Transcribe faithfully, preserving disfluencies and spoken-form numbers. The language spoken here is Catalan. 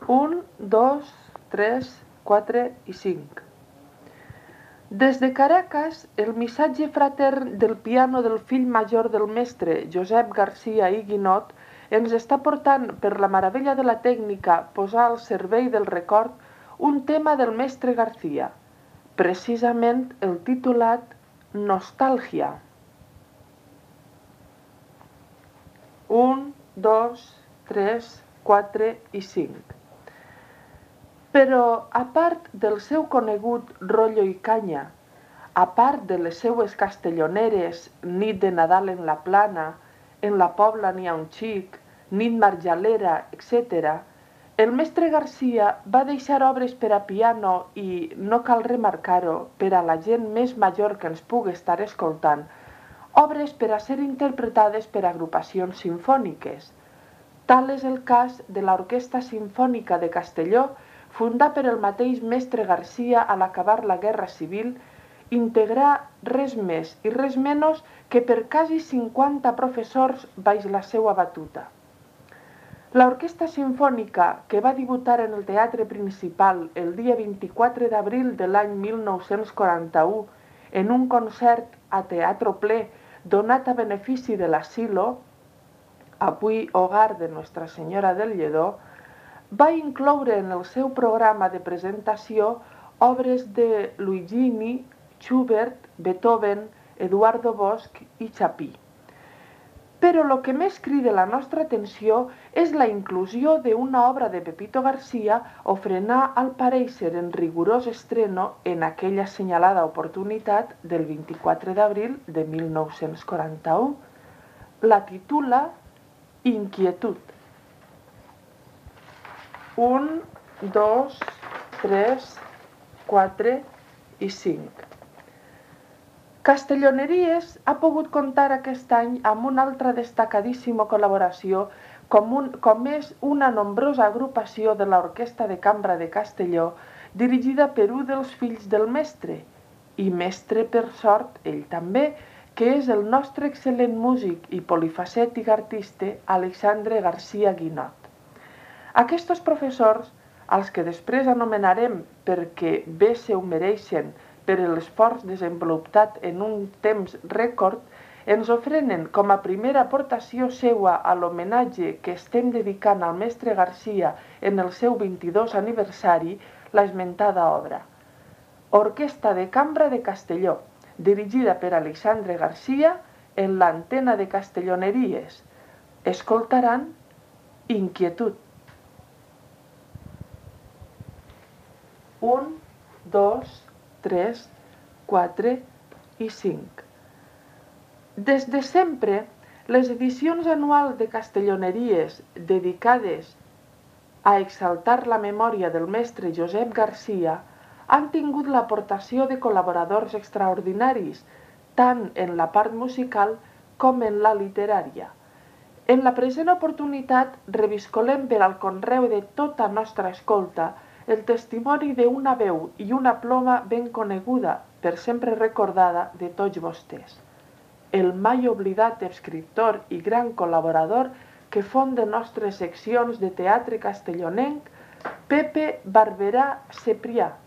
un, dos, tres, quatre i cinc. Des de Caracas, el missatge fratern del piano del fill major del mestre, Josep Garcia i Guinot, ens està portant, per la meravella de la tècnica, posar al servei del record un tema del mestre Garcia, precisament el titulat Nostàlgia. un, dos, tres, quatre i cinc. Però, a part del seu conegut rotllo i canya, a part de les seues castelloneres Nit de Nadal en la Plana, En la Pobla n'hi ha un xic, Nit Marjalera, etcètera, el mestre Garcia va deixar obres per a piano i, no cal remarcar-ho, per a la gent més major que ens pugui estar escoltant, obres per a ser interpretades per agrupacions simfòniques. Tal és el cas de l'Orquestra Simfònica de Castelló, fundada per el mateix mestre Garcia a l'acabar la Guerra Civil, integrar res més i res menys que per quasi cinquanta professors baix la seva batuta. L'Orquestra Simfònica, que va debutar en el Teatre Principal el dia vint-i-quatre d'abril de l'any mil nou-cents quaranta-u en un concert a teatre ple donat a benefici de l'Asilo, avui hogar de Nostra Senyora del Lledó, va incloure en el seu programa de presentació obres de Luigini, Schubert, Beethoven, Eduardo Bosch i Chapí. Però el que més crida la nostra atenció és la inclusió d'una obra de Pepito García ofrenada al parèixer en rigorós estreno en aquella assenyalada oportunitat del vint-i-quatre d'abril de mil nou-cents quaranta-u. La titula Inquietud. un, dos, tres, quatre i cinc. Castelloneries ha pogut comptar aquest any amb una altra destacadíssima col·laboració com, un, com és una nombrosa agrupació de l'Orquestra de Cambra de Castelló dirigida per un dels fills del mestre, i mestre per sort ell també, que és el nostre excel·lent músic i polifacètic artista Alexandre Garcia Guinot. Aquests professors, als que després anomenarem perquè bé se ho mereixen per l'esforç desenvolupat en un temps rècord, ens ofrenen com a primera aportació seua a l'homenatge que estem dedicant al mestre Garcia en el seu vint-i-dos aniversari l'esmentada obra. Orquestra de Cambra de Castelló, dirigida per Alexandre Garcia en l'antena de Castelloneries. Escoltaran Inquietud. un, dos, tres, quatre i cinc. Des de sempre, les edicions anuals de Castelloneries dedicades a exaltar la memòria del mestre Josep Garcia han tingut l'aportació de col·laboradors extraordinaris, tant en la part musical com en la literària. En la present oportunitat reviscolem per al conreu de tota nostra escolta el testimoni d'una veu i una ploma ben coneguda, per sempre recordada de tots vostès. El mai oblidat escriptor i gran col·laborador que fonda nostres seccions de teatre castellonenc, Pepe Barberà Ceprià.